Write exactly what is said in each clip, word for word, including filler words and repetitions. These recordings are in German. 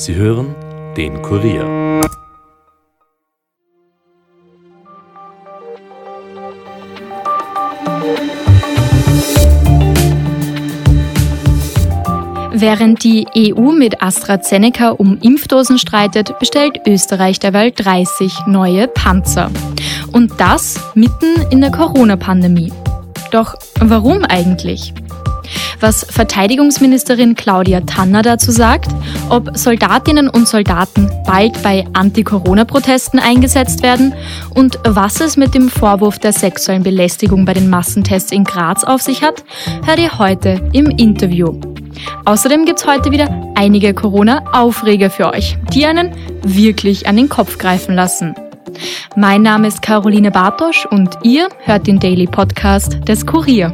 Sie hören den Kurier. Während die E U mit AstraZeneca um Impfdosen streitet, bestellt Österreich derweil dreißig neue Panzer. Und das mitten in der Corona-Pandemie. Doch warum eigentlich? Was Verteidigungsministerin Claudia Tanner dazu sagt, ob Soldatinnen und Soldaten bald bei Anti-Corona-Protesten eingesetzt werden und was es mit dem Vorwurf der sexuellen Belästigung bei den Massentests in Graz auf sich hat, hört ihr heute im Interview. Außerdem gibt's heute wieder einige Corona-Aufreger für euch, die einen wirklich an den Kopf greifen lassen. Mein Name ist Caroline Bartosch und ihr hört den Daily Podcast des Kurier.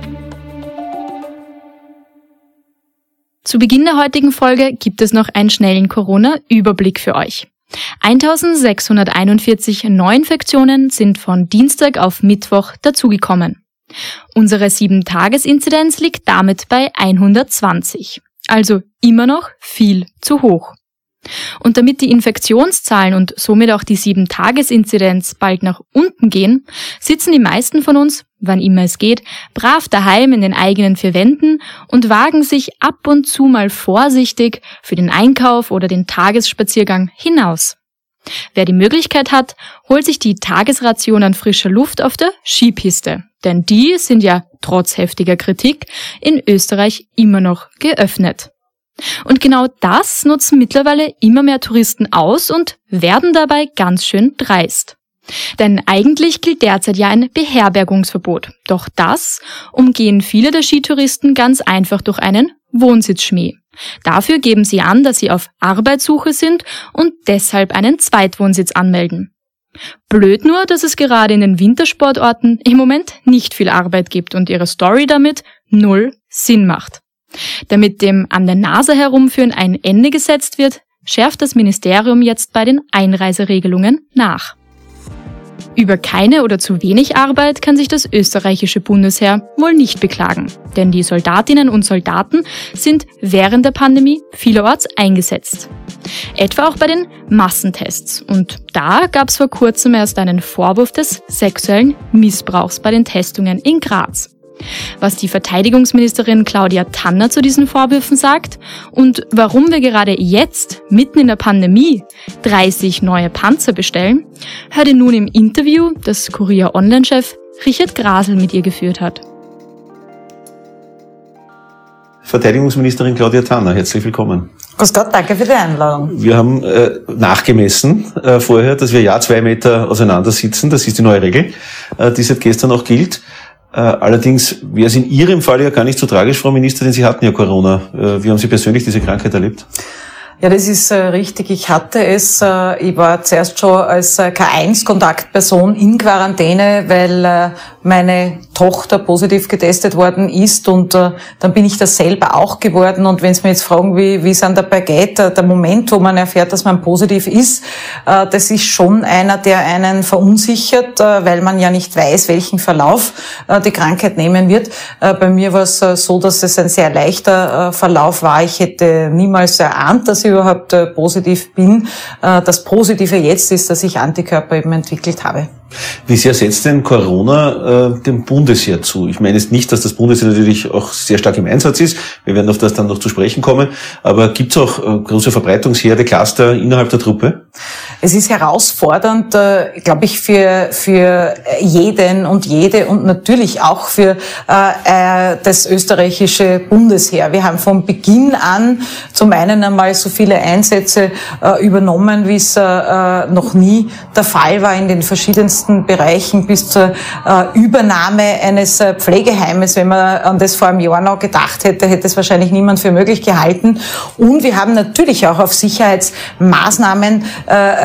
Zu Beginn der heutigen Folge gibt es noch einen schnellen Corona-Überblick für euch. eintausendsechshunderteinundvierzig Neuinfektionen sind von Dienstag auf Mittwoch dazugekommen. Unsere sieben Tages Inzidenz liegt damit bei hundertzwanzig, also immer noch viel zu hoch. Und damit die Infektionszahlen und somit auch die sieben Tages Inzidenz bald nach unten gehen, sitzen die meisten von uns, wann immer es geht, brav daheim in den eigenen vier Wänden und wagen sich ab und zu mal vorsichtig für den Einkauf oder den Tagesspaziergang hinaus. Wer die Möglichkeit hat, holt sich die Tagesration an frischer Luft auf der Skipiste, denn die sind ja trotz heftiger Kritik in Österreich immer noch geöffnet. Und genau das nutzen mittlerweile immer mehr Touristen aus und werden dabei ganz schön dreist. Denn eigentlich gilt derzeit ja ein Beherbergungsverbot. Doch das umgehen viele der Skitouristen ganz einfach durch einen Wohnsitzschmäh. Dafür geben sie an, dass sie auf Arbeitssuche sind und deshalb einen Zweitwohnsitz anmelden. Blöd nur, dass es gerade in den Wintersportorten im Moment nicht viel Arbeit gibt und ihre Story damit null Sinn macht. Damit dem an der Nase herumführen ein Ende gesetzt wird, schärft das Ministerium jetzt bei den Einreiseregelungen nach. Über keine oder zu wenig Arbeit kann sich das österreichische Bundesheer wohl nicht beklagen, denn die Soldatinnen und Soldaten sind während der Pandemie vielerorts eingesetzt. Etwa auch bei den Massentests. Und da gab es vor kurzem erst einen Vorwurf des sexuellen Missbrauchs bei den Testungen in Graz. Was die Verteidigungsministerin Claudia Tanner zu diesen Vorwürfen sagt und warum wir gerade jetzt, mitten in der Pandemie, dreißig neue Panzer bestellen, hört ihr nun im Interview, das Kurier-Online-Chef Richard Grasl mit ihr geführt hat. Verteidigungsministerin Claudia Tanner, herzlich willkommen. Grüß Gott, danke für die Einladung. Wir haben äh, nachgemessen äh, vorher, dass wir ja zwei Meter auseinander sitzen. Das ist die neue Regel, äh, die seit gestern auch gilt. Äh, allerdings wäre es in Ihrem Fall ja gar nicht so tragisch, Frau Ministerin, Sie hatten ja Corona. Äh, wie haben Sie persönlich diese Krankheit erlebt? Ja, das ist äh, richtig. Ich hatte es. Äh, ich war zuerst schon als äh, K eins Kontaktperson in Quarantäne, weil äh, meine Tochter positiv getestet worden ist und äh, dann bin ich das selber auch geworden. Und wenn Sie mir jetzt fragen, wie wie es an dabei geht, äh, der Moment, wo man erfährt, dass man positiv ist, äh, das ist schon einer, der einen verunsichert, äh, weil man ja nicht weiß, welchen Verlauf äh, die Krankheit nehmen wird. Äh, bei mir war es äh, so, dass es ein sehr leichter äh, Verlauf war. Ich hätte niemals erahnt, dass ich überhaupt äh, positiv bin. Äh, das Positive jetzt ist, dass ich Antikörper eben entwickelt habe. Wie sehr setzt denn Corona äh, dem Bundesheer zu? Ich meine jetzt nicht, dass das Bundesheer natürlich auch sehr stark im Einsatz ist. Wir werden auf das dann noch zu sprechen kommen. Aber gibt es auch äh, große Verbreitungsherde, Cluster innerhalb der Truppe? Es ist herausfordernd, äh, glaube ich, für für jeden und jede und natürlich auch für äh, äh, das österreichische Bundesheer. Wir haben von Beginn an zum einen einmal so viele Einsätze äh, übernommen, wie es äh, noch nie der Fall war in den verschiedensten Bereichen bis zur äh, Übernahme eines äh, Pflegeheimes. Wenn man an das vor einem Jahr noch gedacht hätte, hätte es wahrscheinlich niemand für möglich gehalten. Und wir haben natürlich auch auf Sicherheitsmaßnahmen äh,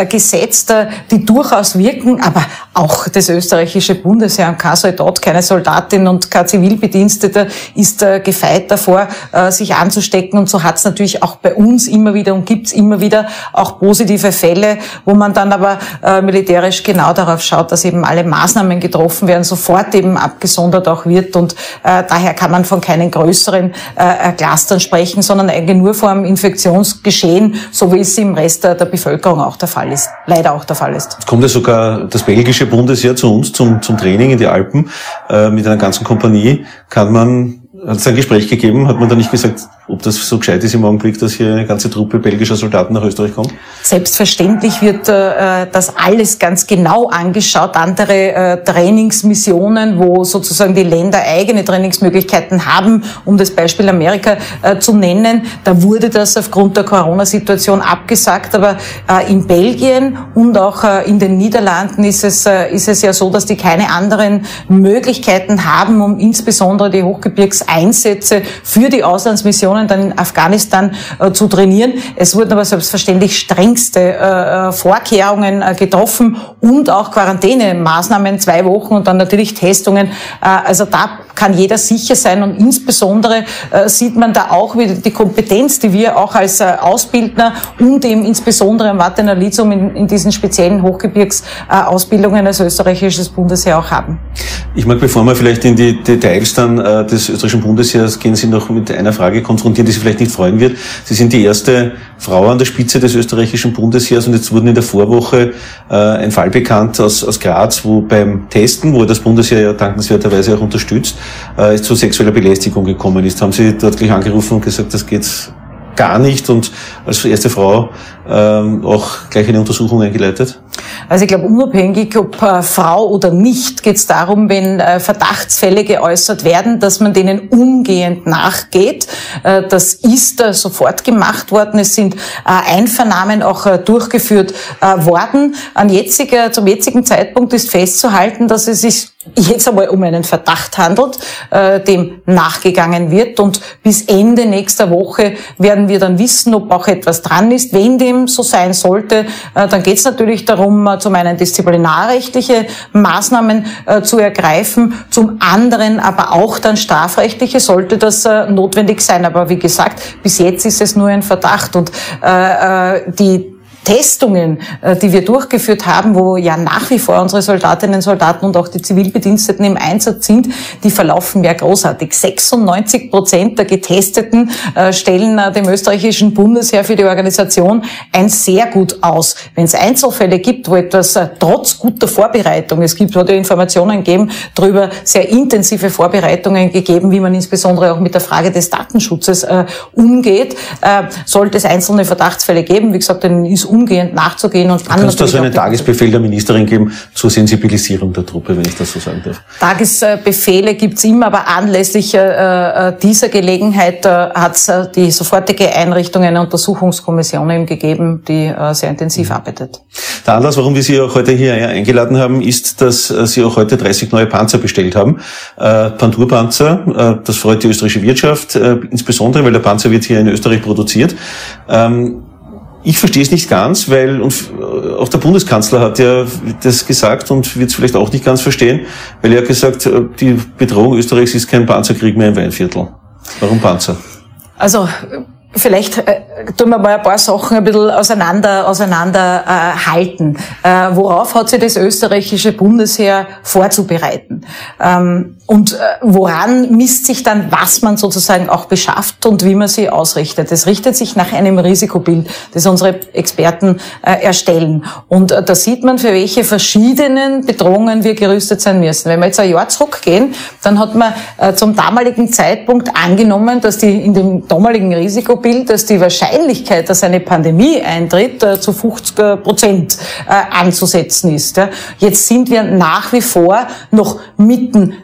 gesetzt, die durchaus wirken, aber auch das österreichische Bundesheer und kein Soldat, keine Soldatin und kein Zivilbediensteter ist gefeit davor, sich anzustecken. Und so hat es natürlich auch bei uns immer wieder und gibt es immer wieder auch positive Fälle, wo man dann aber militärisch genau darauf schaut, dass eben alle Maßnahmen getroffen werden, sofort eben abgesondert auch wird. Und äh, daher kann man von keinen größeren äh, Clustern sprechen, sondern eigentlich nur vom Infektionsgeschehen, so wie es im Rest der, der Bevölkerung auch der Fall ist, leider auch der Fall ist. Jetzt kommt ja sogar das belgische Bundesheer zu uns zum, zum Training in die Alpen äh, mit einer ganzen Kompanie. Kann man, hat es ein Gespräch gegeben, hat man da nicht gesagt, ob das so gescheit ist im Augenblick, dass hier eine ganze Truppe belgischer Soldaten nach Österreich kommt? Selbstverständlich wird äh, das alles ganz genau angeschaut. Andere äh, Trainingsmissionen, wo sozusagen die Länder eigene Trainingsmöglichkeiten haben, um das Beispiel Amerika äh, zu nennen. Da wurde das aufgrund der Corona-Situation abgesagt. Aber äh, in Belgien und auch äh, in den Niederlanden ist es, äh, ist es ja so, dass die keine anderen Möglichkeiten haben, um insbesondere die Hochgebirgseinsätze für die Auslandsmissionen dann in Afghanistan äh, zu trainieren. Es wurden aber selbstverständlich strengste äh, Vorkehrungen äh, getroffen und auch Quarantänemaßnahmen, zwei Wochen und dann natürlich Testungen. Äh, also da kann jeder sicher sein und insbesondere äh, sieht man da auch wieder die Kompetenz, die wir auch als äh, Ausbildner und eben insbesondere am Watener Lithium in, in diesen speziellen Hochgebirgsausbildungen äh, als österreichisches Bundesheer auch haben. Ich mag, bevor wir vielleicht in die Details dann äh, des österreichischen Bundesheers gehen, Sie noch mit einer Frage konfrontieren, die Sie vielleicht nicht freuen wird. Sie sind die erste Frau an der Spitze des österreichischen Bundesheers und jetzt wurden in der Vorwoche äh, ein Fall bekannt aus, aus Graz, wo beim Testen, wo das Bundesheer ja dankenswerterweise auch unterstützt, äh, es zu sexueller Belästigung gekommen ist. Haben Sie dort gleich angerufen und gesagt, das geht gar nicht und als erste Frau ähm, auch gleich eine Untersuchung eingeleitet? Also ich glaube, unabhängig ob äh, Frau oder nicht, geht es darum, wenn äh, Verdachtsfälle geäußert werden, dass man denen umgehend nachgeht. Äh, das ist äh, sofort gemacht worden. Es sind äh, Einvernahmen auch äh, durchgeführt äh, worden. An jetziger, zum jetzigen Zeitpunkt ist festzuhalten, dass es sich jetzt einmal um einen Verdacht handelt, äh, dem nachgegangen wird. Und bis Ende nächster Woche werden wir dann wissen, ob auch etwas dran ist. Wenn dem so sein sollte, äh, dann geht es natürlich darum, äh, zum einen disziplinarrechtliche Maßnahmen äh, zu ergreifen, zum anderen aber auch dann strafrechtliche, sollte das äh, notwendig sein. Aber wie gesagt, bis jetzt ist es nur ein Verdacht. Und äh, äh, die Testungen, die wir durchgeführt haben, wo ja nach wie vor unsere Soldatinnen und Soldaten und auch die Zivilbediensteten im Einsatz sind, die verlaufen ja großartig. sechsundneunzig Prozent der Getesteten stellen dem österreichischen Bundesheer für die Organisation ein sehr gut aus. Wenn es Einzelfälle gibt, wo etwas trotz guter Vorbereitung, es gibt, hat ja Informationen gegeben, darüber sehr intensive Vorbereitungen gegeben, wie man insbesondere auch mit der Frage des Datenschutzes äh, umgeht, äh, sollte es einzelne Verdachtsfälle geben. Wie gesagt, dann ist umgehend nachzugehen und dann natürlich. Kann es da so einen Tagesbefehl der Ministerin geben zur Sensibilisierung der Truppe, wenn ich das so sagen darf? Tagesbefehle gibt's immer, aber anlässlich äh, dieser Gelegenheit äh, hat es äh, die sofortige Einrichtung einer Untersuchungskommission eben gegeben, die äh, sehr intensiv mhm. arbeitet. Der Anlass, warum wir Sie auch heute hier eingeladen haben, ist, dass äh, Sie auch heute dreißig neue Panzer bestellt haben. Äh, Pandur-Panzer, äh, das freut die österreichische Wirtschaft, äh, insbesondere, weil der Panzer wird hier in Österreich produziert. Ähm, Ich verstehe es nicht ganz, weil und auch der Bundeskanzler hat ja das gesagt und wird es vielleicht auch nicht ganz verstehen, weil er gesagt, die Bedrohung Österreichs ist kein Panzerkrieg mehr im Weinviertel. Warum Panzer? Also vielleicht äh, tun wir mal ein paar Sachen ein bisschen auseinander, auseinander äh, halten. Äh, worauf hat sich das österreichische Bundesheer vorzubereiten? Ähm, und äh, woran misst sich dann, was man sozusagen auch beschafft und wie man sie ausrichtet? Es richtet sich nach einem Risikobild, das unsere Experten äh, erstellen. Und äh, da sieht man, für welche verschiedenen Bedrohungen wir gerüstet sein müssen. Wenn wir jetzt ein Jahr zurückgehen, dann hat man äh, zum damaligen Zeitpunkt angenommen, dass die in dem damaligen Risikobild dass die Wahrscheinlichkeit, dass eine Pandemie eintritt, äh, zu fünfzig Prozent äh, anzusetzen ist. Ja. Jetzt sind wir nach wie vor noch mitten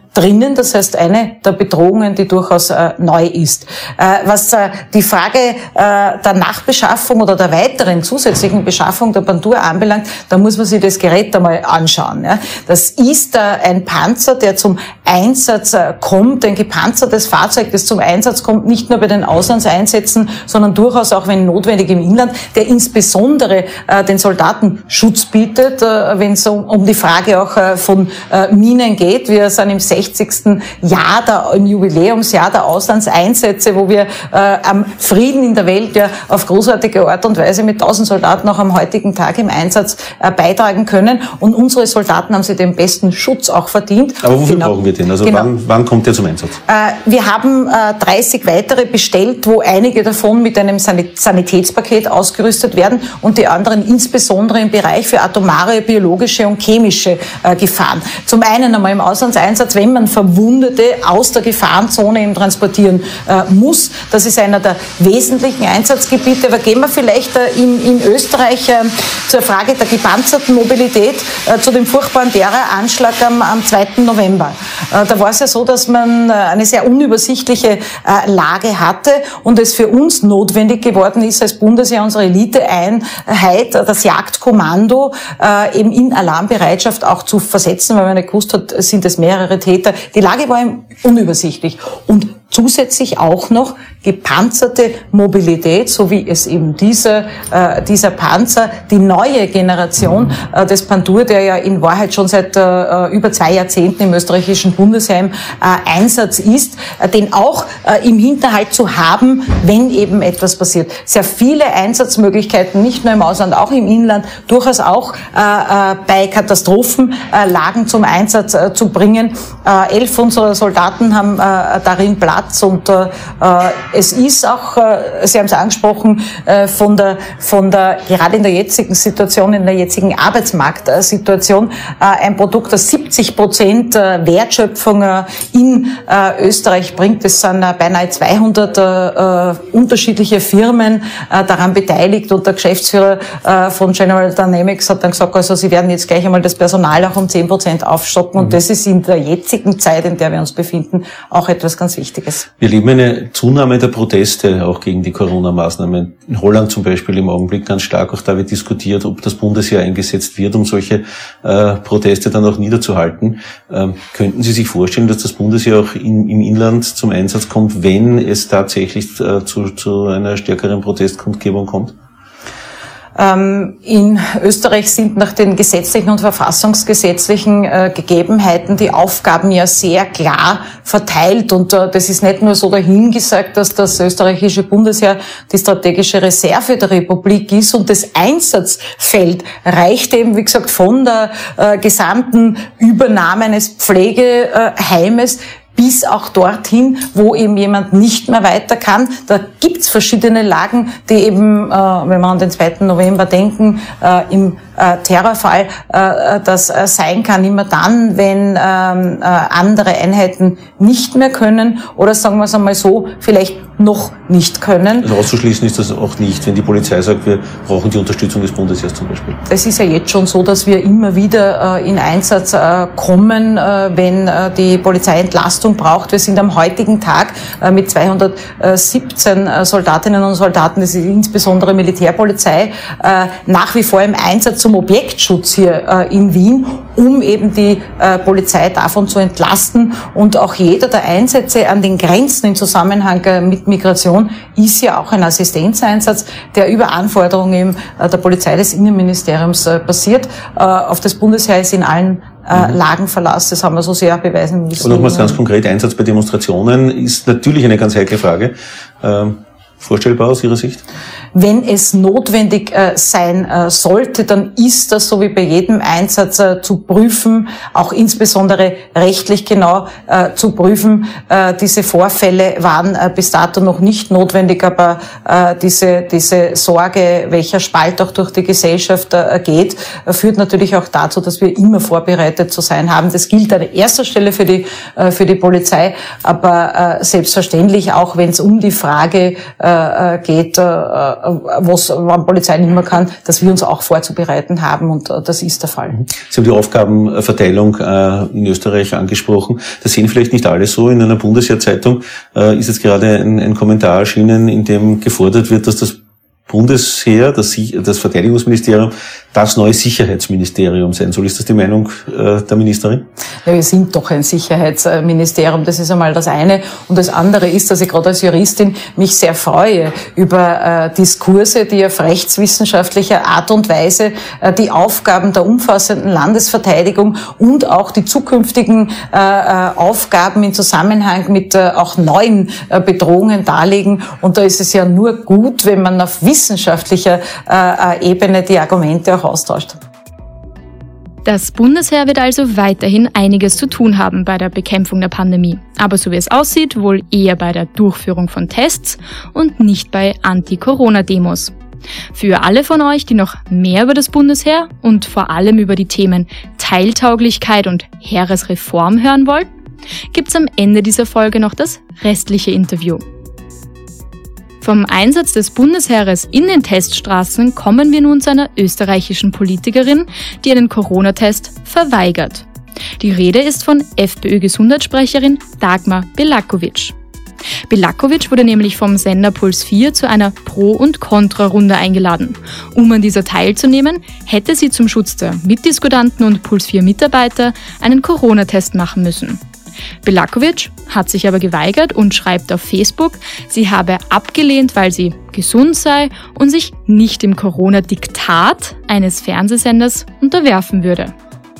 drinnen. Das heißt, eine der Bedrohungen, die durchaus äh, neu ist. Äh, was äh, die Frage äh, der Nachbeschaffung oder der weiteren zusätzlichen Beschaffung der Pandur anbelangt, da muss man sich das Gerät einmal anschauen. Ja. Das ist äh, ein Panzer, der zum Einsatz äh, kommt, ein gepanzertes Fahrzeug, das zum Einsatz kommt, nicht nur bei den Auslandseinsätzen, sondern durchaus auch, wenn notwendig, im Inland, der insbesondere äh, den Soldaten Schutz bietet, äh, wenn es um, um die Frage auch äh, von äh, Minen geht. Wir sind im sechzigsten Jahr, der, im Jubiläumsjahr der Auslandseinsätze, wo wir äh, am Frieden in der Welt ja auf großartige Art und Weise mit tausend Soldaten auch am heutigen Tag im Einsatz äh, beitragen können. Und unsere Soldaten haben sie den besten Schutz auch verdient. Aber wofür genau. brauchen wir den? Also genau. wann, wann kommt der zum Einsatz? Äh, wir haben äh, dreißig weitere bestellt, wo einige davon mit einem Sanit- Sanitätspaket ausgerüstet werden und die anderen insbesondere im Bereich für atomare, biologische und chemische äh, Gefahren. Zum einen einmal im Auslandseinsatz, wenn man Verwundete aus der Gefahrenzone eben transportieren äh, muss. Das ist einer der wesentlichen Einsatzgebiete. Aber gehen wir vielleicht äh, in, in Österreich äh, zur Frage der gepanzerten Mobilität, äh, zu dem furchtbaren Terroranschlag am, am zweiten November. Äh, da war es ja so, dass man äh, eine sehr unübersichtliche äh, Lage hatte und es für uns notwendig geworden ist, als Bundesheer unsere Eliteeinheit, äh, das Jagdkommando, äh, eben in Alarmbereitschaft auch zu versetzen, weil man nicht gewusst hat, sind es mehrere Täter. Die Lage war unübersichtlich. Und zusätzlich auch noch gepanzerte Mobilität, so wie es eben dieser, äh, dieser Panzer, die neue Generation äh, des Pandur, der ja in Wahrheit schon seit äh, über zwei Jahrzehnten im österreichischen Bundesheer äh, Einsatz ist, äh, den auch äh, im Hinterhalt zu haben, wenn eben etwas passiert. Sehr viele Einsatzmöglichkeiten, nicht nur im Ausland, auch im Inland, durchaus auch äh, äh, bei Katastrophenlagen äh, zum Einsatz äh, zu bringen. Äh, elf unserer Soldaten haben äh, darin Platz. Und äh, es ist auch, äh, Sie haben es angesprochen, äh, von der, von der, gerade in der jetzigen Situation, in der jetzigen Arbeitsmarktsituation, äh, ein Produkt, das siebzig Prozent äh, Wertschöpfung äh, in äh, Österreich bringt. Es sind äh, beinahe zweihundert äh, unterschiedliche Firmen äh, daran beteiligt und der Geschäftsführer äh, von General Dynamics hat dann gesagt, also Sie werden jetzt gleich einmal das Personal auch um zehn Prozent aufstocken. Mhm. Und das ist in der jetzigen Zeit, in der wir uns befinden, auch etwas ganz Wichtiges. Wir erleben eine Zunahme der Proteste auch gegen die Corona-Maßnahmen. In Holland zum Beispiel im Augenblick ganz stark. Auch da wird diskutiert, ob das Bundesheer eingesetzt wird, um solche äh, Proteste dann auch niederzuhalten. Ähm, könnten Sie sich vorstellen, dass das Bundesheer auch in, im Inland zum Einsatz kommt, wenn es tatsächlich äh, zu, zu einer stärkeren Protestkundgebung kommt? In Österreich sind nach den gesetzlichen und verfassungsgesetzlichen äh, Gegebenheiten die Aufgaben ja sehr klar verteilt. Und äh, das ist nicht nur so dahingesagt, dass das österreichische Bundesheer die strategische Reserve der Republik ist und das Einsatzfeld reicht eben, wie gesagt, von der äh, gesamten Übernahme eines Pflegeheimes bis auch dorthin, wo eben jemand nicht mehr weiter kann. Da gibt's verschiedene Lagen, die eben, äh, wenn wir an den zweiten November denken, äh, im äh, Terrorfall äh, das äh, sein kann, immer dann, wenn ähm, äh, andere Einheiten nicht mehr können oder sagen wir es einmal so, vielleicht noch nicht können. Also auszuschließen ist das auch nicht, wenn die Polizei sagt, wir brauchen die Unterstützung des Bundesheers zum Beispiel. Es ist ja jetzt schon so, dass wir immer wieder äh, in Einsatz äh, kommen, äh, wenn äh, die Polizei Entlastung braucht. Wir sind am heutigen Tag äh, mit zweihundertsiebzehn äh, Soldatinnen und Soldaten, das ist insbesondere Militärpolizei, äh, nach wie vor im Einsatz zum Objektschutz hier äh, in Wien, um eben die äh, Polizei davon zu entlasten. Und auch jeder der Einsätze an den Grenzen im Zusammenhang äh, mit Migration ist ja auch ein Assistenzeinsatz, der über Anforderungen eben, äh, der Polizei des Innenministeriums äh, basiert. Äh, auf das Bundesheer ist in allen äh, Lagen Verlass, das haben wir so sehr beweisen müssen. Und nochmals ganz konkret, Einsatz bei Demonstrationen ist natürlich eine ganz heikle Frage. Ähm, vorstellbar aus Ihrer Sicht? Wenn es notwendig äh, sein äh, sollte, dann ist das so wie bei jedem Einsatz äh, zu prüfen, auch insbesondere rechtlich genau äh, zu prüfen. Äh, diese Vorfälle waren äh, bis dato noch nicht notwendig, aber äh, diese, diese Sorge, welcher Spalt auch durch die Gesellschaft äh, geht, äh, führt natürlich auch dazu, dass wir immer vorbereitet zu sein haben. Das gilt an erster Stelle für die, äh, für die Polizei, aber äh, selbstverständlich auch, wenn es um die Frage äh, äh, geht, äh, was wann Polizei nicht mehr kann, dass wir uns auch vorzubereiten haben, und äh, das ist der Fall. Sie haben die Aufgabenverteilung äh, in Österreich angesprochen. Das sehen vielleicht nicht alle so. In einer Bundesheerzeitung äh, ist jetzt gerade ein, ein Kommentar erschienen, in dem gefordert wird, dass das Bundesheer, das, das Verteidigungsministerium, das neue Sicherheitsministerium sein soll. Ist das die Meinung äh, der Ministerin? Ja, wir sind doch ein Sicherheitsministerium, das ist einmal das eine. Und das andere ist, dass ich gerade als Juristin mich sehr freue über äh, Diskurse, die auf rechtswissenschaftlicher Art und Weise äh, die Aufgaben der umfassenden Landesverteidigung und auch die zukünftigen äh, Aufgaben in Zusammenhang mit äh, auch neuen äh, Bedrohungen darlegen. Und da ist es ja nur gut, wenn man auf wissenschaftlicher äh, Ebene die Argumente auch austauscht. Das Bundesheer wird also weiterhin einiges zu tun haben bei der Bekämpfung der Pandemie. Aber so wie es aussieht, wohl eher bei der Durchführung von Tests und nicht bei Anti-Corona-Demos. Für alle von euch, die noch mehr über das Bundesheer und vor allem über die Themen Teiltauglichkeit und Heeresreform hören wollt, gibt's am Ende dieser Folge noch das restliche Interview. Vom Einsatz des Bundesheeres in den Teststraßen kommen wir nun zu einer österreichischen Politikerin, die einen Corona-Test verweigert. Die Rede ist von FPÖ-Gesundheitssprecherin Dagmar Belakovic. Belakovic wurde nämlich vom Sender Puls vier zu einer Pro- und Kontra-Runde eingeladen. Um an dieser teilzunehmen, hätte sie zum Schutz der Mitdiskutanten und Puls vier Mitarbeiter einen Corona-Test machen müssen. Belakovic hat sich aber geweigert und schreibt auf Facebook, sie habe abgelehnt, weil sie gesund sei und sich nicht dem Corona-Diktat eines Fernsehsenders unterwerfen würde.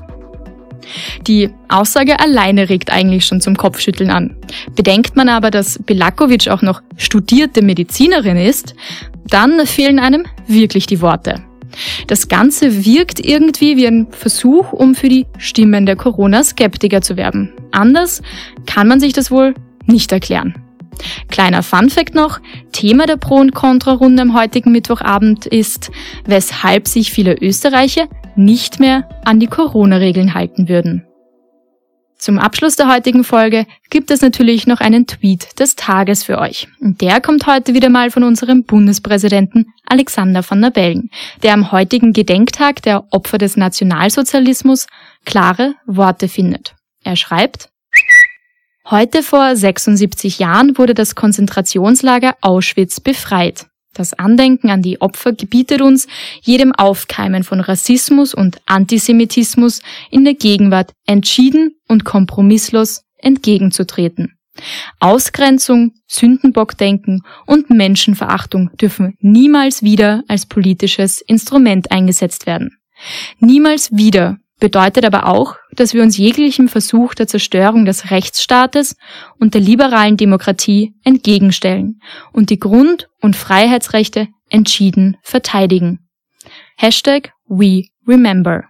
Die Aussage alleine regt eigentlich schon zum Kopfschütteln an. Bedenkt man aber, dass Belakovic auch noch studierte Medizinerin ist, dann fehlen einem wirklich die Worte. Das Ganze wirkt irgendwie wie ein Versuch, um für die Stimmen der Corona-Skeptiker zu werben. Anders kann man sich das wohl nicht erklären. Kleiner Funfact noch, Thema der Pro- und Kontra-Runde am heutigen Mittwochabend ist, weshalb sich viele Österreicher nicht mehr an die Corona-Regeln halten würden. Zum Abschluss der heutigen Folge gibt es natürlich noch einen Tweet des Tages für euch. Und der kommt heute wieder mal von unserem Bundespräsidenten Alexander Van der Bellen, der am heutigen Gedenktag der Opfer des Nationalsozialismus klare Worte findet. Er schreibt: Heute vor sechsundsiebzig Jahren wurde das Konzentrationslager Auschwitz befreit. Das Andenken an die Opfer gebietet uns, jedem Aufkeimen von Rassismus und Antisemitismus in der Gegenwart entschieden und kompromisslos entgegenzutreten. Ausgrenzung, Sündenbockdenken und Menschenverachtung dürfen niemals wieder als politisches Instrument eingesetzt werden. Niemals wieder bedeutet aber auch, dass wir uns jeglichem Versuch der Zerstörung des Rechtsstaates und der liberalen Demokratie entgegenstellen und die Grund- und Freiheitsrechte entschieden verteidigen. Hashtag We Remember.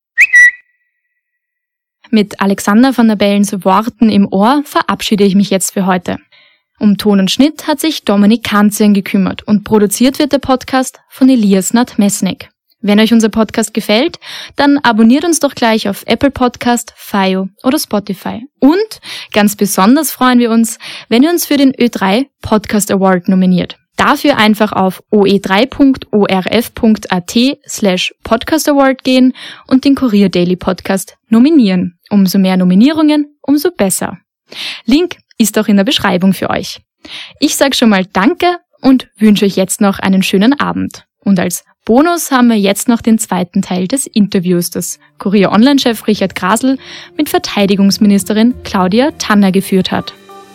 Mit Alexander Van der Bellens Worten im Ohr verabschiede ich mich jetzt für heute. Um Ton und Schnitt hat sich Dominik Kanzian gekümmert und produziert wird der Podcast von Elias Nadmesnik. Wenn euch unser Podcast gefällt, dann abonniert uns doch gleich auf Apple Podcast, Fio oder Spotify. Und ganz besonders freuen wir uns, wenn ihr uns für den Ö drei Podcast Award nominiert. Dafür einfach auf o e drei punkt o r f punkt a t slash podcast award gehen und den Kurier Daily Podcast nominieren. Umso mehr Nominierungen, umso besser. Link ist auch in der Beschreibung für euch. Ich sage schon mal Danke und wünsche euch jetzt noch einen schönen Abend. Und als Bonus haben wir jetzt noch den zweiten Teil des Interviews, das Kurier Online-Chef Richard Grasl mit Verteidigungsministerin Claudia Tanner geführt hat.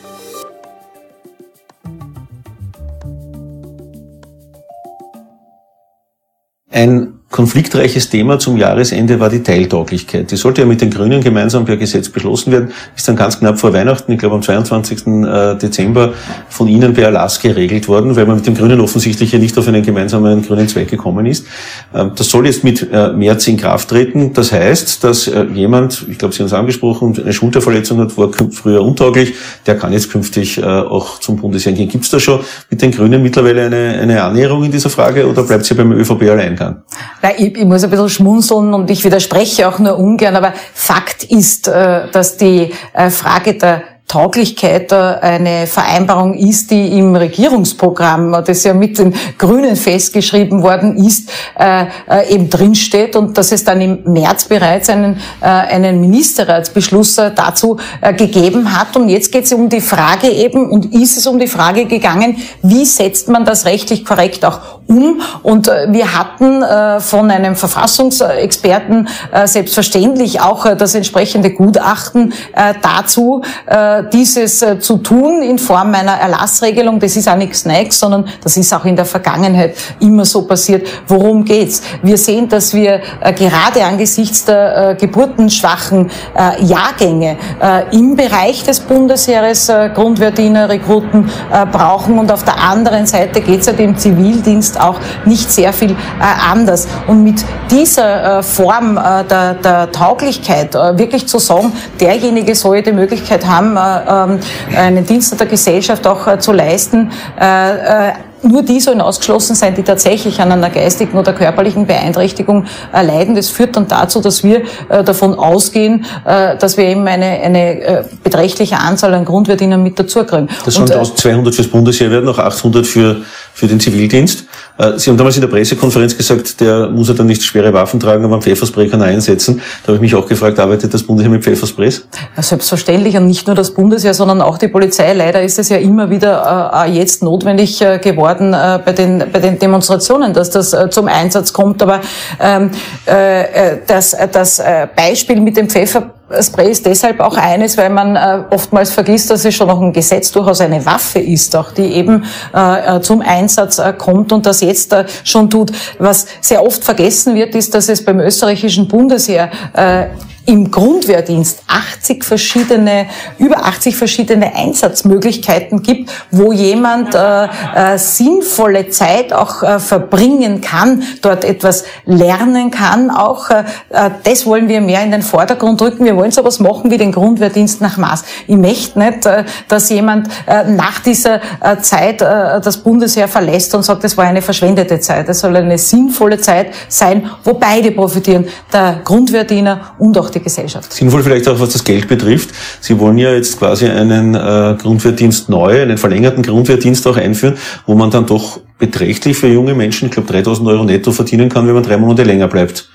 Ein konfliktreiches Thema zum Jahresende war die Teiltauglichkeit. Die sollte ja mit den Grünen gemeinsam per Gesetz beschlossen werden, ist dann ganz knapp vor Weihnachten, ich glaube am zweiundzwanzigsten Dezember, von Ihnen per Erlass geregelt worden, weil man mit den Grünen offensichtlich ja nicht auf einen gemeinsamen grünen Zweig gekommen ist. Das soll jetzt mit März in Kraft treten. Das heißt, dass jemand, ich glaube, Sie haben es angesprochen, eine Schulterverletzung hat, war früher untauglich, der kann jetzt künftig auch zum Bundesheer gehen. Gibt es da schon mit den Grünen mittlerweile eine, eine Annäherung in dieser Frage oder bleibt es ja beim ÖVP allein dann? Ich, ich muss ein bisschen schmunzeln und ich widerspreche auch nur ungern, aber Fakt ist, dass die Frage der Tauglichkeit eine Vereinbarung ist, die im Regierungsprogramm, das ja mit den Grünen festgeschrieben worden ist, äh, eben drinsteht und dass es dann im März bereits einen, äh, einen Ministerratsbeschluss äh, dazu äh, gegeben hat. Und jetzt geht es um die Frage eben, und ist es um die Frage gegangen, wie setzt man das rechtlich korrekt auch um? Und äh, wir hatten äh, von einem Verfassungsexperten äh, selbstverständlich auch äh, das entsprechende Gutachten äh, dazu, äh, dieses äh, zu tun in Form einer Erlassregelung. Das ist auch nichts Neues, sondern das ist auch in der Vergangenheit immer so passiert. Worum geht's? Wir sehen, dass wir äh, gerade angesichts der äh, geburtenschwachen äh, Jahrgänge äh, im Bereich des Bundesheeres äh, Grundwehrdiener, Rekruten äh, brauchen, und auf der anderen Seite geht's ja dem Zivildienst auch nicht sehr viel äh, anders. Und mit dieser äh, Form äh, der, der Tauglichkeit äh, wirklich zu sagen, derjenige soll die Möglichkeit haben, äh, äh, einen Dienst an der Gesellschaft auch äh, zu leisten, äh, äh, nur die sollen ausgeschlossen sein, die tatsächlich an einer geistigen oder körperlichen Beeinträchtigung äh, leiden. Das führt dann dazu, dass wir äh, davon ausgehen, äh, dass wir eben eine, eine äh, beträchtliche Anzahl an Grundwehrdienern mit dazu kriegen. Das sollen zweihundert fürs Bundesheer werden, noch achthundert für, für den Zivildienst. Äh, Sie haben damals in der Pressekonferenz gesagt, der muss ja dann nicht schwere Waffen tragen, aber am Pfefferspray kann er einsetzen. Da habe ich mich auch gefragt, arbeitet das Bundesheer mit Pfeffersprays? Ja, selbstverständlich, und nicht nur das Bundesheer, sondern auch die Polizei. Leider ist es ja immer wieder äh, jetzt notwendig äh, geworden, bei den, bei den Demonstrationen, dass das äh, zum Einsatz kommt. Aber ähm, äh, das, das äh, Beispiel mit dem Pfefferspray ist deshalb auch eines, weil man äh, oftmals vergisst, dass es schon noch ein Gesetz durchaus eine Waffe ist, auch die eben äh, zum Einsatz äh, kommt und das jetzt äh, schon tut. Was sehr oft vergessen wird, ist, dass es beim österreichischen Bundesheer äh, im Grundwehrdienst achtzig verschiedene, über achtzig verschiedene Einsatzmöglichkeiten gibt, wo jemand äh, äh, sinnvolle Zeit auch äh, verbringen kann, dort etwas lernen kann. Auch äh, das wollen wir mehr in den Vordergrund rücken. Wir wollen sowas machen wie den Grundwehrdienst nach Maß. Ich möchte nicht, äh, dass jemand äh, nach dieser äh, Zeit äh, das Bundesheer verlässt und sagt, das war eine verschwendete Zeit. Es soll eine sinnvolle Zeit sein, wo beide profitieren, der Grundwehrdiener und auch die Gesellschaft. Sinnvoll vielleicht auch, was das Geld betrifft. Sie wollen ja jetzt quasi einen äh, Grundwehrdienst neu, einen verlängerten Grundwehrdienst auch einführen, wo man dann doch beträchtlich für junge Menschen, ich glaube dreitausend Euro netto verdienen kann, wenn man drei Monate länger bleibt.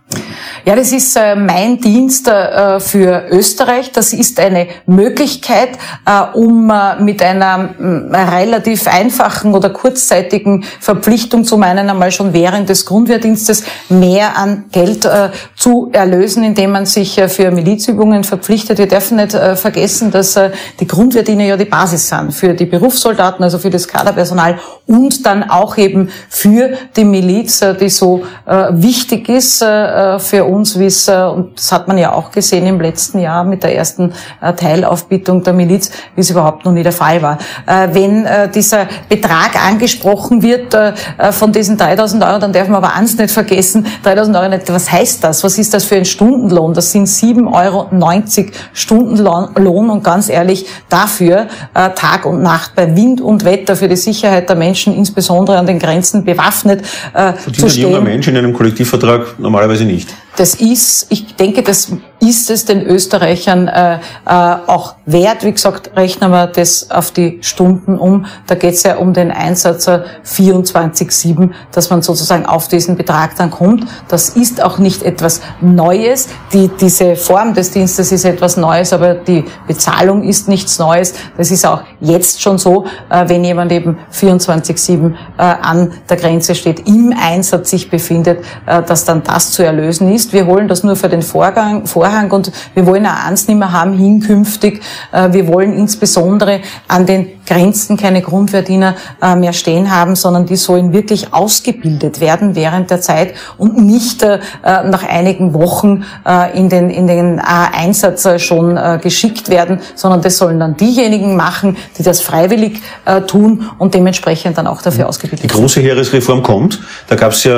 Ja, das ist äh, mein Dienst äh, für Österreich. Das ist eine Möglichkeit, äh, um äh, mit einer äh, relativ einfachen oder kurzzeitigen Verpflichtung, zum einen einmal schon während des Grundwehrdienstes, mehr an Geld äh, zu erlösen, indem man sich äh, für Milizübungen verpflichtet. Wir dürfen nicht äh, vergessen, dass äh, die Grundwehrdiener ja die Basis sind für die Berufssoldaten, also für das Kaderpersonal und dann auch eben für die Miliz, äh, die so äh, wichtig ist äh, für uns. Uns, wie es, und das hat man ja auch gesehen im letzten Jahr mit der ersten Teilaufbietung der Miliz, wie es überhaupt noch nie der Fall war. Wenn dieser Betrag angesprochen wird von diesen dreitausend Euro, dann darf man aber eins nicht vergessen, dreitausend Euro nicht, was heißt das? Was ist das für ein Stundenlohn? Das sind sieben Euro neunzig Stundenlohn, und ganz ehrlich, dafür Tag und Nacht bei Wind und Wetter für die Sicherheit der Menschen, insbesondere an den Grenzen bewaffnet zu stehen. Ein junger Mensch in einem Kollektivvertrag normalerweise nicht. Das ist, ich denke, das ist es den Österreichern äh, äh, auch wert. Wie gesagt, rechnen wir das auf die Stunden um. Da geht es ja um den Einsatz vierundzwanzig sieben, dass man sozusagen auf diesen Betrag dann kommt. Das ist auch nicht etwas Neues. Die, diese Form des Dienstes ist etwas Neues, aber die Bezahlung ist nichts Neues. Das ist auch jetzt schon so, äh, wenn jemand eben vierundzwanzig sieben äh, an der Grenze steht, im Einsatz sich befindet, äh, dass dann das zu erlösen ist. Wir holen das nur für den Vorgang, Vorhang, und wir wollen auch eins nicht mehr haben hinkünftig. Wir wollen insbesondere an den Grenzen keine Grundwehrdiener mehr stehen haben, sondern die sollen wirklich ausgebildet werden während der Zeit und nicht nach einigen Wochen in den, in den Einsatz schon geschickt werden, sondern das sollen dann diejenigen machen, die das freiwillig tun und dementsprechend dann auch dafür ausgebildet werden. Die große Heeresreform kommt. Da gab es ja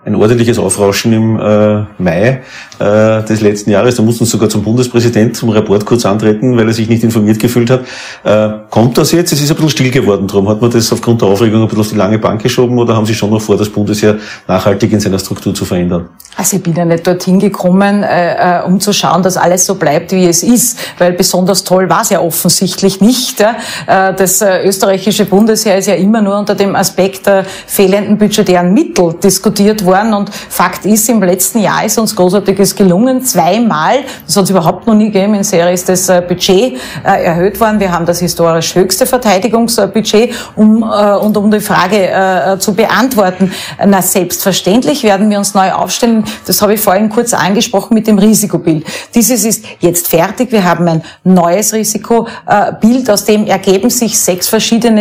ein ordentliches Aufrauschen im äh, Mai äh, des letzten Jahres. Da mussten wir sogar zum Bundespräsidenten zum Rapport kurz antreten, weil er sich nicht informiert gefühlt hat. Äh, kommt das jetzt? Es ist ein bisschen still geworden drum. Hat man das aufgrund der Aufregung ein bisschen auf die lange Bank geschoben oder haben Sie schon noch vor, das Bundesheer nachhaltig in seiner Struktur zu verändern? Also ich bin ja nicht dorthin gekommen, äh, um zu schauen, dass alles so bleibt, wie es ist, weil besonders toll war es ja offensichtlich nicht. Ja? Äh, das äh, österreichische Bundesheer ist ja immer nur unter dem Aspekt der fehlenden budgetären Mittel diskutiert worden und Fakt ist, im letzten Jahr ist uns Großartiges gelungen. Zweimal, das hat es überhaupt noch nie gegeben in Serie, ist das äh, Budget äh, erhöht worden. Wir haben das historisch höchste Verteidigungsbudget um, äh, und um die Frage äh, zu beantworten. Na, selbstverständlich werden wir uns neu aufstellen. Das habe ich vorhin kurz angesprochen mit dem Risikobild. Dieses ist jetzt fertig. Wir haben ein neues Risikobild, aus dem ergeben sich sechs verschiedene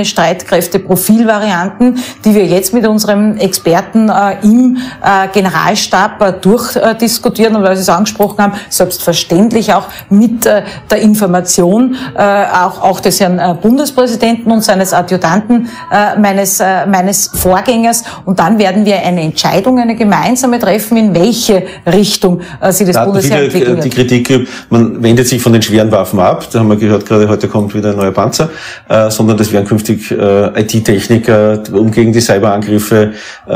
Streitkräfte-Profilvarianten, die wir jetzt mit unserem Experten äh, im äh, Generalstab äh, durchdiskutieren und weil Sie es angesprochen haben, selbstverständlich auch mit äh, der Information äh, auch, auch des Herrn äh, Bundespräsidenten und seines Adjutanten, äh, meines, äh, meines Vorgängers und dann werden wir eine Entscheidung, eine gemeinsame treffen, in welche Richtung äh, sie das da Bundesheer entwickeln wird. Die Kritik, man wendet sich von den schweren Waffen ab, da haben wir gehört, gerade heute kommt wieder ein neuer Panzer, äh, sondern das werden künftig äh, I T-Techniker, um gegen die Cyberangriffe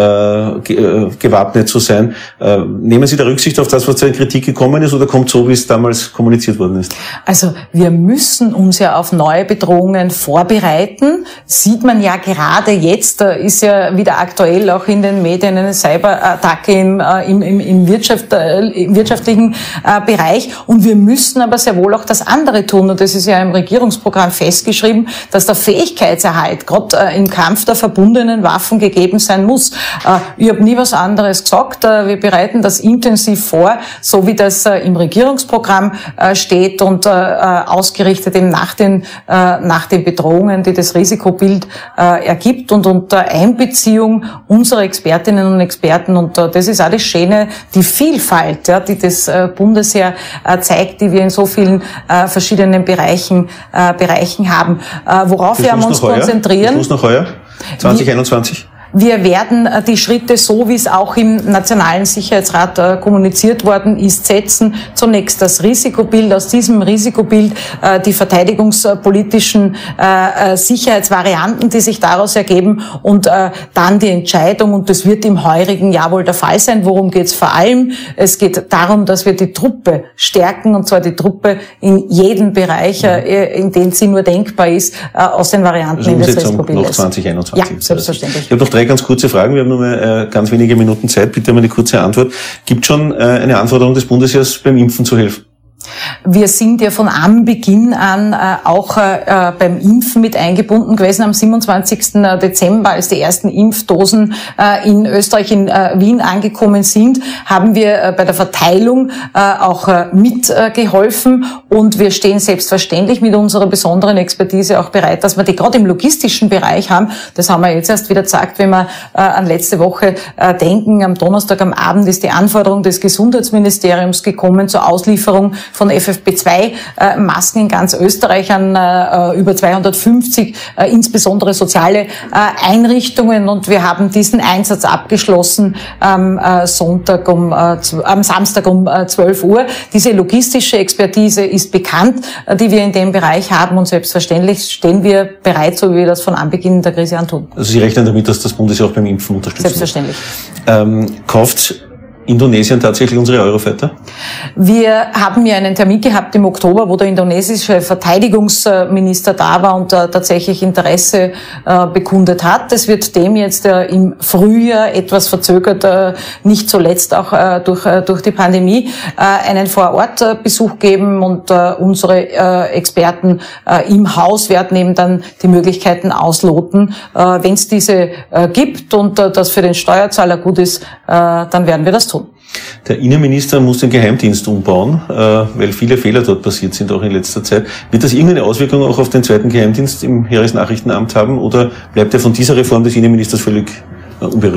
äh, ge äh, gewappnet zu sein. Äh, nehmen Sie da Rücksicht auf das, was da in Kritik gekommen ist, oder kommt so, wie es damals kommuniziert worden ist? Also wir müssen uns ja auf neue Bedrohungen vorbereiten. Sieht man ja gerade jetzt, da ist ja wieder aktuell auch in den Medien eine Cyberattacke im, äh, im, im, im, Wirtschaft, äh, im wirtschaftlichen äh, Bereich. Und wir müssen aber sehr wohl auch das andere tun. Und das ist ja im Regierungsprogramm festgeschrieben, dass der Fähigkeitserhalt gerade äh, im Kampf der verbundenen Waffen gegeben sein muss. Äh, ich habe nie was anderes gesagt. Äh, wir bereiten das intensiv vor, so wie das äh, im Regierungsprogramm äh, steht und äh, ausgerichtet eben nach den, äh, nach den Bedrohungen, die das Risikobild äh, ergibt und unter Einbeziehung unserer Expertinnen und Experten. Und äh, das ist auch das Schöne, die Vielfalt, ja, die das äh, Bundesheer äh, zeigt, die wir in so vielen äh, verschiedenen Bereichen, äh, Bereichen haben. Äh, worauf das wir uns konzentrieren. Das muss noch heuer, zwanzig einundzwanzig. Wir werden die Schritte, so wie es auch im Nationalen Sicherheitsrat äh, kommuniziert worden ist, setzen. Zunächst das Risikobild, aus diesem Risikobild äh, die verteidigungspolitischen äh, Sicherheitsvarianten, die sich daraus ergeben und äh, dann die Entscheidung, und das wird im heurigen Jahr wohl der Fall sein. Worum geht es vor allem? Es geht darum, dass wir die Truppe stärken, und zwar die Truppe in jedem Bereich, äh, in dem sie nur denkbar ist, äh, aus den Varianten also in des Risikobildes. Noch zwanzig einundzwanzig. Ja, selbstverständlich. Ich habe noch drei ganz kurze Fragen. Wir haben nur mal äh, ganz wenige Minuten Zeit. Bitte um eine kurze Antwort. Gibt schon äh, eine Anforderung des Bundesheers, beim Impfen zu helfen? Wir sind ja von Anbeginn an äh, auch äh, beim Impfen mit eingebunden gewesen. Am siebenundzwanzigsten Dezember, als die ersten Impfdosen äh, in Österreich, in äh, Wien angekommen sind, haben wir äh, bei der Verteilung äh, auch äh, mitgeholfen. Äh, und wir stehen selbstverständlich mit unserer besonderen Expertise auch bereit, dass wir die gerade im logistischen Bereich haben. Das haben wir jetzt erst wieder gesagt, wenn wir äh, an letzte Woche äh, denken. Am Donnerstag am Abend ist die Anforderung des Gesundheitsministeriums gekommen zur Auslieferung von F F P zwei Masken in ganz Österreich an äh, über zweihundertfünfzig, äh, insbesondere soziale äh, Einrichtungen, und wir haben diesen Einsatz abgeschlossen am äh, Sonntag um, äh, am Samstag um äh, zwölf Uhr. Diese logistische Expertise ist bekannt, äh, die wir in dem Bereich haben, und selbstverständlich stehen wir bereit, so wie wir das von Anbeginn der Krise an tun. Also Sie rechnen damit, dass das Bundesheer auch beim Impfen unterstützt? Selbstverständlich. Ähm, kauft Indonesien tatsächlich unsere Eurofighter? Wir haben ja einen Termin gehabt im Oktober, wo der indonesische Verteidigungsminister da war und äh, tatsächlich Interesse äh, bekundet hat. Es wird dem jetzt äh, im Frühjahr etwas verzögert, äh, nicht zuletzt auch äh, durch, äh, durch die Pandemie, äh, einen Vorortbesuch geben, und äh, unsere äh, Experten äh, im Haus werden eben dann die Möglichkeiten ausloten. Äh, wenn es diese äh, gibt und äh, das für den Steuerzahler gut ist, äh, dann werden wir das tun. Der Innenminister muss den Geheimdienst umbauen, äh, weil viele Fehler dort passiert sind, auch in letzter Zeit. Wird das irgendeine Auswirkung auch auf den zweiten Geheimdienst im Heeresnachrichtenamt haben, oder bleibt er von dieser Reform des Innenministers völlig äh, unberührt?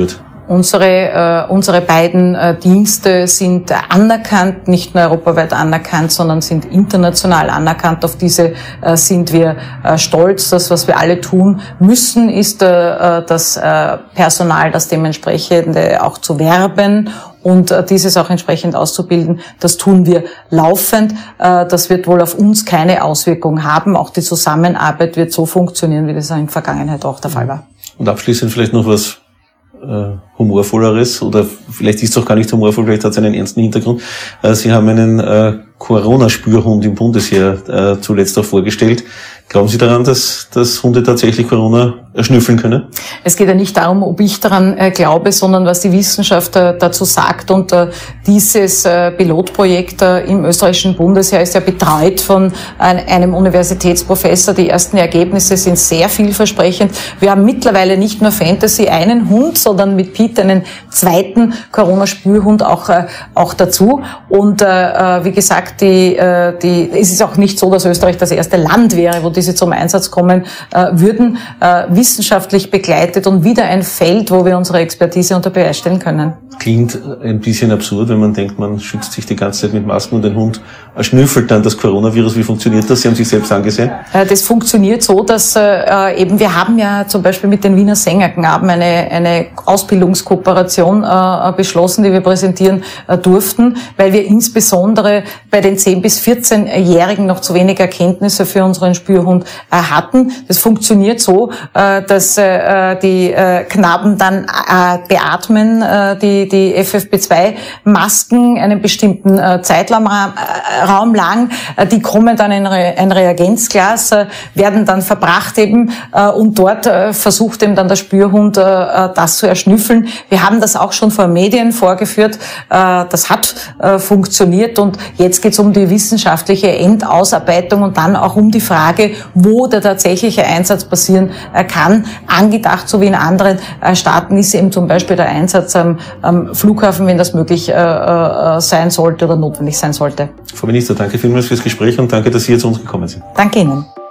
Unsere, äh, unsere beiden äh, Dienste sind anerkannt, nicht nur europaweit anerkannt, sondern sind international anerkannt. Auf diese äh, sind wir äh, stolz. Das, was wir alle tun müssen, ist äh, das äh, Personal, das dementsprechende auch zu werben und äh, dieses auch entsprechend auszubilden. Das tun wir laufend. Äh, das wird wohl auf uns keine Auswirkung haben. Auch die Zusammenarbeit wird so funktionieren, wie das in der Vergangenheit auch der Fall war. Und abschließend vielleicht noch was äh, humorvolleres, oder vielleicht ist es auch gar nicht humorvoll, vielleicht hat es einen ernsten Hintergrund. Äh, Sie haben einen äh, Corona-Spürhund im Bundesheer äh, zuletzt auch vorgestellt. Glauben Sie daran, dass, dass Hunde tatsächlich Corona schnüffeln können? Es geht ja nicht darum, ob ich daran äh, glaube, sondern was die Wissenschaft äh, dazu sagt. Und äh, dieses äh, Pilotprojekt äh, im österreichischen Bundesheer ist ja betreut von ein, einem Universitätsprofessor. Die ersten Ergebnisse sind sehr vielversprechend. Wir haben mittlerweile nicht nur Fantasy einen Hund, sondern mit Pete einen zweiten Corona-Spürhund auch, äh, auch dazu. Und äh, wie gesagt, die, äh, die, es ist auch nicht so, dass Österreich das erste Land wäre, wo diese zum Einsatz kommen äh, würden, äh, wissenschaftlich begleitet und wieder ein Feld, wo wir unsere Expertise unter Beweis stellen können. Klingt ein bisschen absurd, wenn man denkt, man schützt sich die ganze Zeit mit Masken und ein Hund schnüffelt dann das Coronavirus. Wie funktioniert das? Sie haben sich selbst angesehen. Äh, das funktioniert so, dass äh, eben, wir haben ja zum Beispiel mit den Wiener Sängerknaben eine, eine Ausbildungskooperation äh, beschlossen, die wir präsentieren äh, durften, weil wir insbesondere bei den zehn bis vierzehnjährigen noch zu wenig Erkenntnisse für unseren Spürhund äh, hatten. Das funktioniert so, äh, dass äh, die äh, Knaben dann äh, beatmen, äh, die, die F F P zwei Masken einen bestimmten äh, Zeitraum äh, Raum lang, äh, die kommen dann in Re ein Reagenzglas, äh, werden dann verbracht eben äh, und dort äh, versucht eben dann der Spürhund äh, das zu erschnüffeln. Wir haben das auch schon vor Medien vorgeführt, äh, das hat äh, funktioniert und jetzt geht es um die wissenschaftliche Endausarbeitung und dann auch um die Frage, wo der tatsächliche Einsatz passieren äh, kann. Angedacht, so wie in anderen äh, Staaten, ist eben zum Beispiel der Einsatz am, am Flughafen, wenn das möglich äh, äh, sein sollte oder notwendig sein sollte. Frau Minister, danke vielmals fürs Gespräch und danke, dass Sie jetzt zu uns gekommen sind. Danke Ihnen.